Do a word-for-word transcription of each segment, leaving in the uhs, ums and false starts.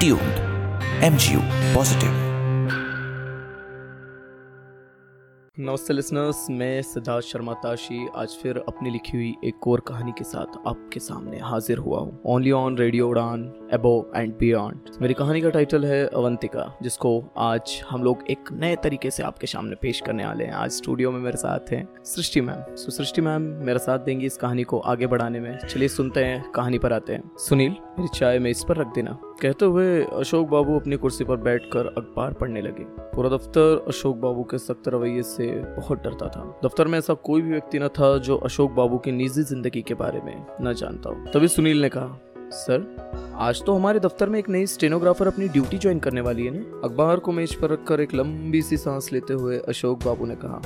tuned. M G U Positive. नमस्ते listeners, मैं सिद्धार्थ शर्मा ताशी आज फिर अपनी लिखी हुई एक और कहानी के साथ आपके सामने हाजिर हुआ हूँ। Only on radio Udaan, above and beyond. मेरी कहानी का टाइटल है अवंतिका, जिसको आज हम लोग एक नए तरीके से आपके सामने पेश करने वाले हैं। आज स्टूडियो में मेरे साथ हैं सृष्टि मैम। सो सृष्टि मैम मेरा साथ देंगी इस कहानी को आगे बढ़ाने में। चलिए सुनते हैं, कहानी पर आते हैं। सुनील, मेरी चाय में इस पर रख देना, कहते हुए अशोक बाबू अपनी कुर्सी पर बैठकर अखबार पढ़ने लगे। पूरा दफ्तर अशोक बाबू के सख्त रवैये से बहुत डरता था। दफ्तर में ऐसा कोई भी व्यक्ति न था जो अशोक बाबू की निजी जिंदगी के बारे में न जानता हो। तभी सुनील ने कहा, सर आज तो हमारे दफ्तर में एक नई स्टेनोग्राफर अपनी ड्यूटी ज्वाइन करने वाली है ना। अखबार को मेज पर रखकर एक लंबी सी सांस लेते हुए अशोक बाबू ने कहा,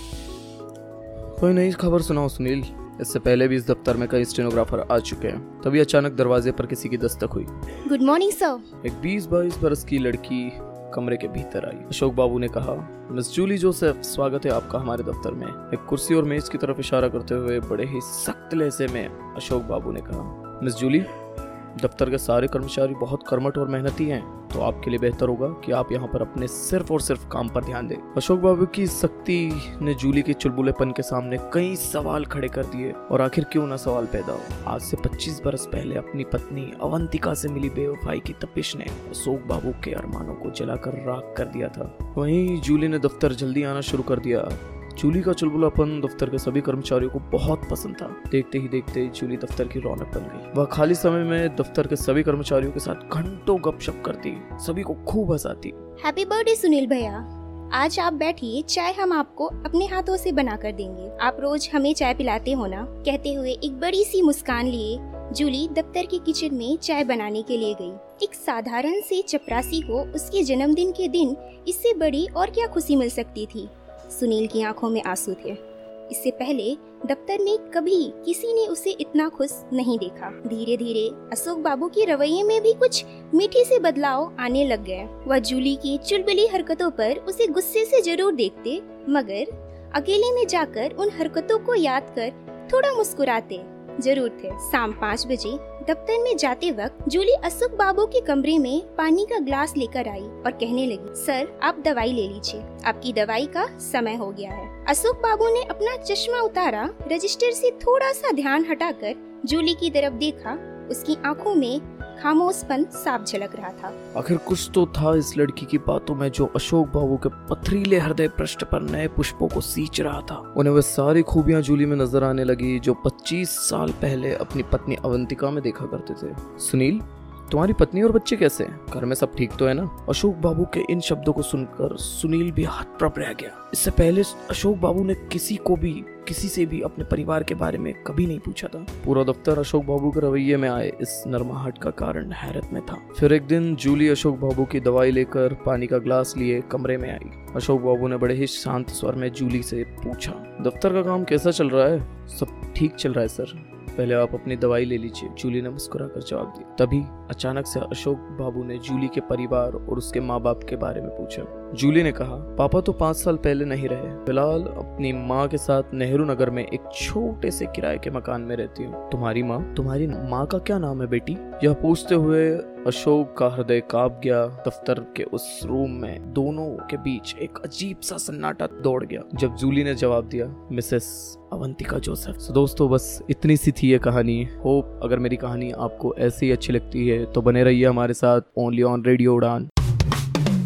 कोई नई खबर सुनाओ सुनील। इससे पहले भी इस दफ्तर में कई स्टेनोग्राफर आ चुके हैं। तभी अचानक दरवाजे पर किसी की दस्तक हुई। Good morning sir. एक बीस बाईस बरस की लड़की कमरे के भीतर आई। अशोक बाबू ने कहा, मिस जूली जोसेफ, स्वागत है आपका हमारे दफ्तर में। एक कुर्सी और मेज की तरफ इशारा करते हुए बड़े ही सख्त लहजे में अशोक बाबू ने कहा, मिस जूली, दफ्तर के सारे कर्मचारी बहुत कर्मठ और मेहनती हैं, तो आपके लिए बेहतर होगा कि आप यहाँ पर अपने सिर्फ और सिर्फ काम पर ध्यान दें। अशोक बाबू की सख्ती ने जूली के चुलबुलेपन के सामने कई सवाल खड़े कर दिए। और आखिर क्यों ना सवाल पैदा हो। आज से पच्चीस बरस पहले अपनी पत्नी अवंतिका से मिली बेवफाई की तपिश ने अशोक बाबू के अरमानों को जलाकर राख कर दिया था। वहीं जूली ने दफ्तर जल्दी आना शुरू कर दिया। जूली का चुलबुलापन दफ्तर के सभी कर्मचारियों को बहुत पसंद था। देखते ही देखते जूली दफ्तर की रौनक बन गई। वह खाली समय में दफ्तर के सभी कर्मचारियों के साथ घंटों गपशप करती, सभी को खूब हंसाती। हैप्पी बर्थडे सुनील भैया, आज आप बैठिए, चाय हम आपको अपने हाथों से बना कर देंगे। आप रोज हमें चाय पिलाते हो ना। कहते हुए एक बड़ी सी मुस्कान लिए जूली दफ्तर के किचन में चाय बनाने के लिए गई। एक साधारण से चपरासी को उसके जन्मदिन के दिन इससे बड़ी और क्या खुशी मिल सकती थी। सुनील की आंखों में आंसू थे। इससे पहले दफ्तर में कभी किसी ने उसे इतना खुश नहीं देखा। धीरे धीरे अशोक बाबू के रवैये में भी कुछ मीठे से बदलाव आने लग गए। वह जूली की चुलबुली हरकतों पर उसे गुस्से से जरूर देखते, मगर अकेले में जाकर उन हरकतों को याद कर थोड़ा मुस्कुराते जरूर थे। शाम पाँच बजे दफ्तर में जाते वक्त जूली अशोक बाबू के कमरे में पानी का ग्लास लेकर आई और कहने लगी, सर आप दवाई ले लीजिए, आपकी दवाई का समय हो गया है। अशोक बाबू ने अपना चश्मा उतारा, रजिस्टर से थोड़ा सा ध्यान हटाकर जूली की तरफ देखा। उसकी आंखों में खामोशपन साफ झलक रहा था। आखिर कुछ तो था इस लड़की की बातों में जो अशोक बाबू के पथरीले हृदय पृष्ठ पर नए पुष्पों को सींच रहा था। उन्हें वह सारी खूबियां जूली में नजर आने लगी जो पच्चीस साल पहले अपनी पत्नी अवंतिका में देखा करते थे। सुनील, तुम्हारी पत्नी और बच्चे कैसे हैं? घर में सब ठीक तो है ना? अशोक बाबू के इन शब्दों को सुनकर सुनील भी हतप्रभ रह गया। इससे पहले अशोक बाबू ने किसी को भी किसी से भी अपने परिवार के बारे में कभी नहीं पूछा था। पूरा दफ्तर अशोक बाबू के रवैये में आए इस नरमाहट का कारण हैरत में था। फिर एक दिन जूली अशोक बाबू की दवाई लेकर पानी का ग्लास लिए कमरे में आई। अशोक बाबू ने बड़े ही शांत स्वर में जूली से पूछा, दफ्तर का काम कैसा चल रहा है? सब ठीक चल रहा है सर, पहले आप अपनी दवाई ले लीजिए, जूली ने मुस्कुराकर जवाब दिया। तभी अचानक से अशोक बाबू ने जूली के परिवार और उसके माँ बाप के बारे में पूछा। जूली ने कहा, पापा तो पाँच साल पहले नहीं रहे, फिलहाल अपनी माँ के साथ नेहरू नगर में एक छोटे से किराए के मकान में रहती हूँ। तुम्हारी माँ तुम्हारी माँ का क्या नाम है बेटी? यह पूछते हुए अशोक का हृदय कांप गया। दफ्तर के उस रूम में दोनों के बीच एक अजीब सा सन्नाटा दौड़ गया जब जूली ने जवाब दिया, मिसेस अवंतिका जोसेफ। so, दोस्तों बस इतनी सी थी ये कहानी। होप अगर मेरी कहानी आपको ऐसे ही अच्छी लगती है तो बने रहिए हमारे साथ only on radio Udaan.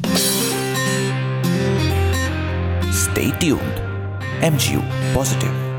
Stay tuned. M G U Positive.